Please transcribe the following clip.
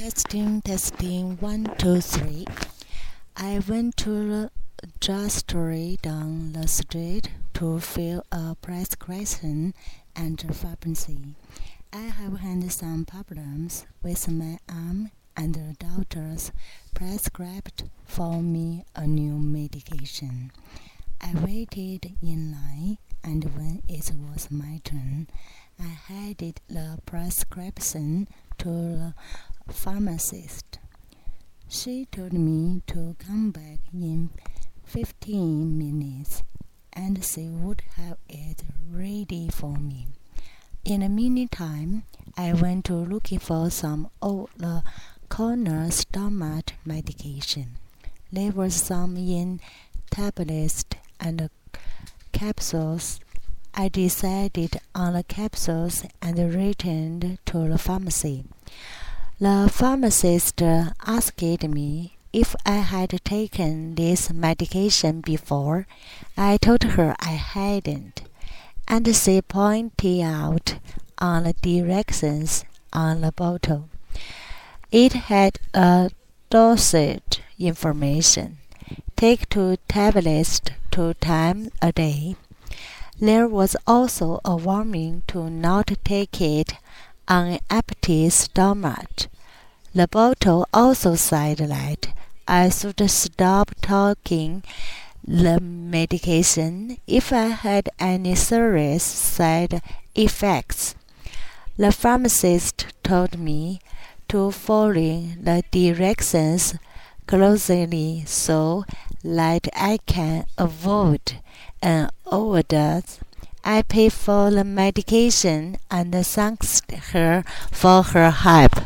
Testing, 1, 2, 3. I went to the drugstore down the street to fill a prescription at the pharmacy. I have had some problems with my arm, and the doctors prescribed for me a new medication. I waited in line, and when it was my turn, I handed the prescription to the pharmacist. She told me to come back in 15 minutes, and she would have it ready for me. In the meantime, I went to looking for some of the corner stomach medication. There was some in tablets and capsules. I decided on the capsules and returned to the pharmacy. The pharmacist asked me if I had taken this medication before. I told her I hadn't, and she pointed out on the directions on the bottle. It had a dosage information. Take 2 tablets 2 times a day. There was also a warning to not take it on an empty stomach. The bottle also said that I should stop taking the medication if I had any serious side effects. The pharmacist told me to follow the directions closely so that I can avoid an overdose. I paid for the medication and thanked her for her help.